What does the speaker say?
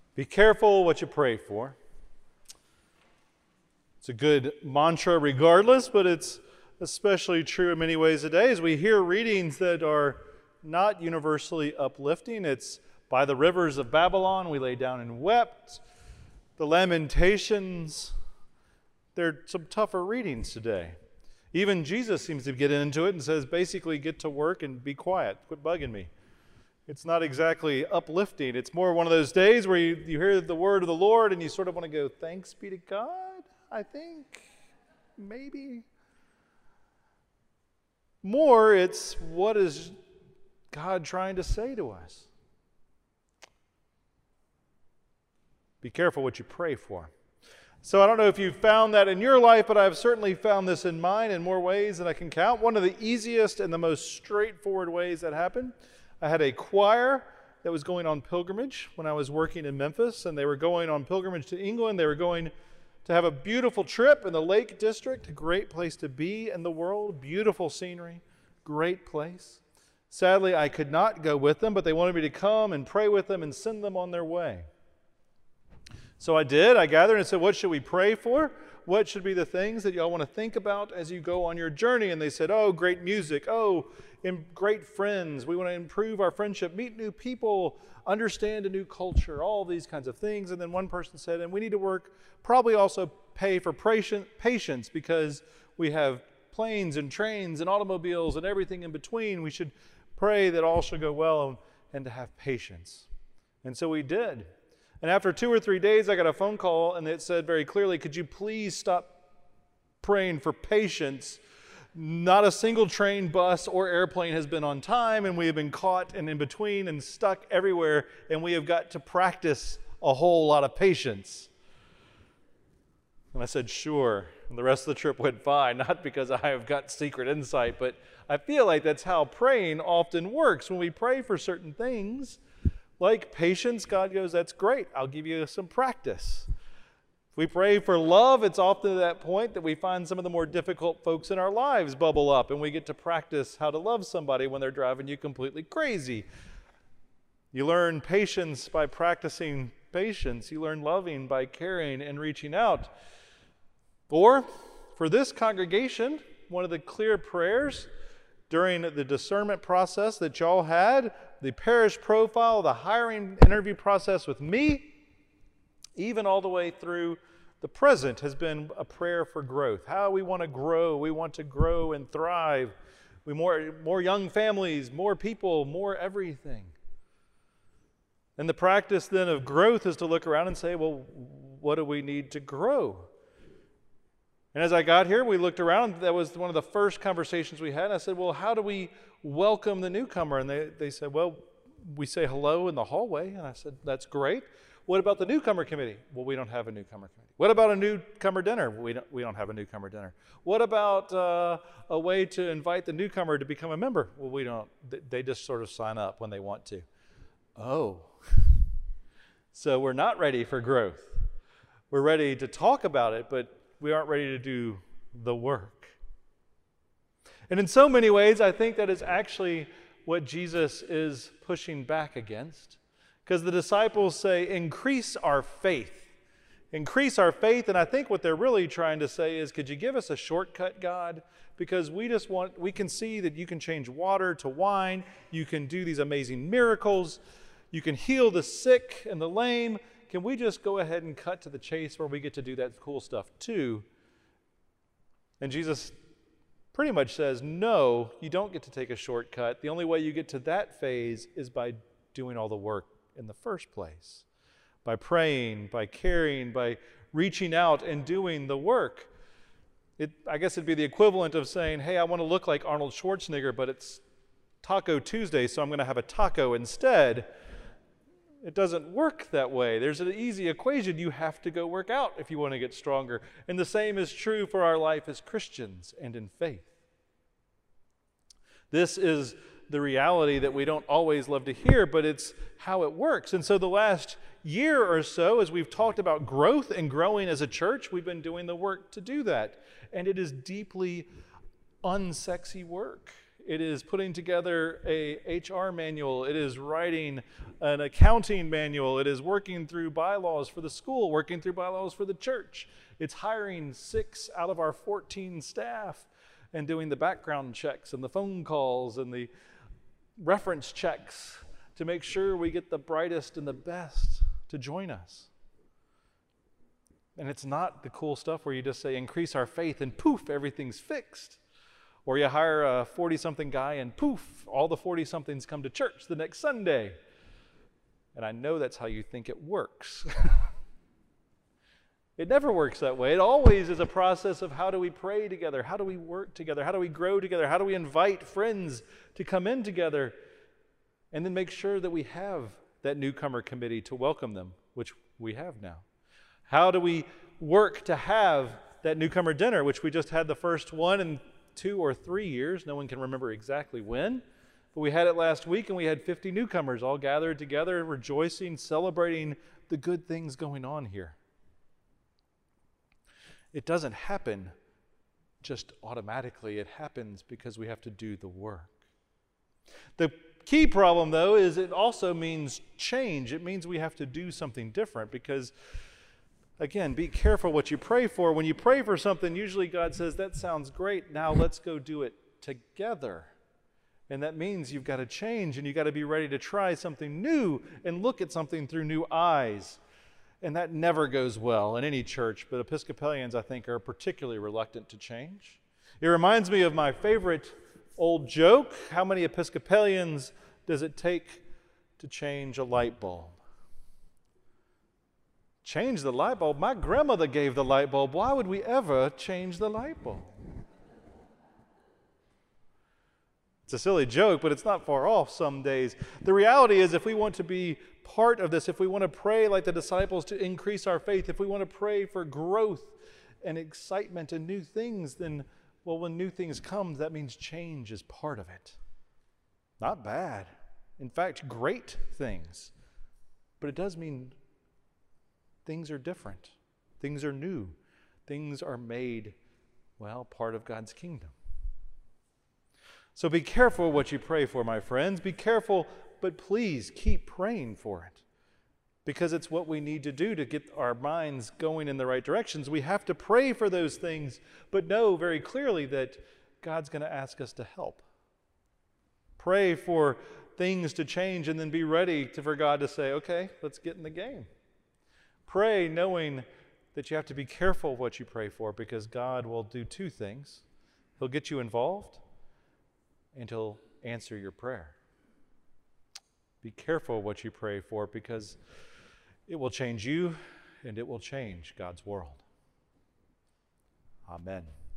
Be careful what you pray for. It's a good mantra regardless, but it's especially true in many ways today as we hear readings that are not universally uplifting. It's by the rivers of Babylon we lay down and wept. The Lamentations, they're some tougher readings today. Even Jesus seems to get into it and says, basically, get to work and be quiet. Quit bugging me. It's not exactly uplifting. It's more one of those days where you hear the word of the Lord and you sort of want to go, thanks be to God, I think, maybe. More, it's what is God trying to say to us? Be careful what you pray for. So I don't know if you've found that in your life, but I've certainly found this in mine in more ways than I can count. One of the easiest and the most straightforward ways that happened, I had a choir that was going on pilgrimage when I was working in Memphis, and they were going on pilgrimage to England. They were going to have a beautiful trip in the Lake District, a great place to be in the world, beautiful scenery, great place. Sadly, I could not go with them, but they wanted me to come and pray with them and send them on their way. So I did. I gathered and said, what should we pray for? What should be the things that y'all want to think about as you go on your journey? And they said, oh, great music. Oh, great friends. We want to improve our friendship, meet new people, understand a new culture, all these kinds of things. And then one person said, and we need to work, probably also pay for patience because we have planes and trains and automobiles and everything in between. We should pray that all should go well and to have patience. And so we did. And after 2 or 3 days, I got a phone call, and it said very clearly, could you please stop praying for patience? Not a single train, bus, or airplane has been on time, and we have been caught and in between and stuck everywhere, and we have got to practice a whole lot of patience. And I said, sure. And the rest of the trip went fine, not because I have got secret insight, but I feel like that's how praying often works. When we pray for certain things, like patience, God goes, that's great. I'll give you some practice. If we pray for love, it's often at that point that we find some of the more difficult folks in our lives bubble up, and we get to practice how to love somebody when they're driving you completely crazy. You learn patience by practicing patience. You learn loving by caring and reaching out. Or, for this congregation, one of the clear prayers during the discernment process that y'all had, the parish profile, the hiring interview process with me, even all the way through the present, has been a prayer for growth. How we want to grow. We want to grow and thrive. We more young families, more people, more everything. And the practice then of growth is to look around and say, well, what do we need to grow? And as I got here, we looked around. That was one of the first conversations we had. And I said, well, how do we welcome the newcomer? And they said, well, we say hello in the hallway. And I said, that's great. What about the newcomer committee? Well, we don't have a newcomer committee. What about a newcomer dinner? We don't have a newcomer dinner. What about a way to invite the newcomer to become a member? Well, we don't. They just sort of sign up when they want to. Oh. So we're not ready for growth. We're ready to talk about it, but we aren't ready to do the work. And in so many ways, I think that is actually what Jesus is pushing back against. Because the disciples say, increase our faith. Increase our faith. And I think what they're really trying to say is, could you give us a shortcut, God? Because we can see that you can change water to wine. You can do these amazing miracles. You can heal the sick and the lame. Can we just go ahead and cut to the chase where we get to do that cool stuff too? And Jesus pretty much says, no, you don't get to take a shortcut. The only way you get to that phase is by doing all the work in the first place. By praying, by caring, by reaching out and doing the work. I guess it'd be the equivalent of saying, hey, I want to look like Arnold Schwarzenegger, but it's Taco Tuesday, so I'm going to have a taco instead. It doesn't work that way. There's an easy equation. You have to go work out if you want to get stronger. And the same is true for our life as Christians and in faith. This is the reality that we don't always love to hear, but it's how it works. And so the last year or so, as we've talked about growth and growing as a church, we've been doing the work to do that. And it is deeply unsexy work. It is putting together a HR manual. It is writing an accounting manual. It is working through bylaws for the school, working through bylaws for the church. It's hiring 6 out of our 14 staff and doing the background checks and the phone calls and the reference checks to make sure we get the brightest and the best to join us. And it's not the cool stuff where you just say, increase our faith, and poof, everything's fixed. Or you hire a 40-something guy, and poof, all the 40-somethings come to church the next Sunday. And I know that's how you think it works. It never works that way. It always is a process of how do we pray together? How do we work together? How do we grow together? How do we invite friends to come in together? And then make sure that we have that newcomer committee to welcome them, which we have now. How do we work to have that newcomer dinner, which we just had the first one in 2 or 3 years? No one can remember exactly when, but we had it last week, and we had 50 newcomers all gathered together, rejoicing, celebrating the good things going on here. It doesn't happen just automatically. It happens because we have to do the work. The key problem, though, is it also means change. It means we have to do something different because, again, be careful what you pray for. When you pray for something, usually God says, that sounds great, now let's go do it together. And that means you've got to change, and you've got to be ready to try something new and look at something through new eyes. And that never goes well in any church, but Episcopalians, I think, are particularly reluctant to change. It reminds me of my favorite old joke. How many Episcopalians does it take to change a light bulb? Change the light bulb? My grandmother gave the light bulb. Why would we ever change the light bulb? It's a silly joke, but it's not far off some days. The reality is, if we want to be part of this, if we want to pray like the disciples to increase our faith, if we want to pray for growth and excitement and new things, then, well, when new things come, that means change is part of it. Not bad. In fact, great things. But it does mean things are different. Things are new. Things are made, well, part of God's kingdom. So be careful what you pray for, my friends. Be careful, but please keep praying for it, because it's what we need to do to get our minds going in the right directions. We have to pray for those things, but know very clearly that God's going to ask us to help. Pray for things to change and then be ready for God to say, okay, let's get in the game. Pray knowing that you have to be careful what you pray for, because God will do 2 things. He'll get you involved, and He'll answer your prayer. Be careful what you pray for, because it will change you and it will change God's world. Amen.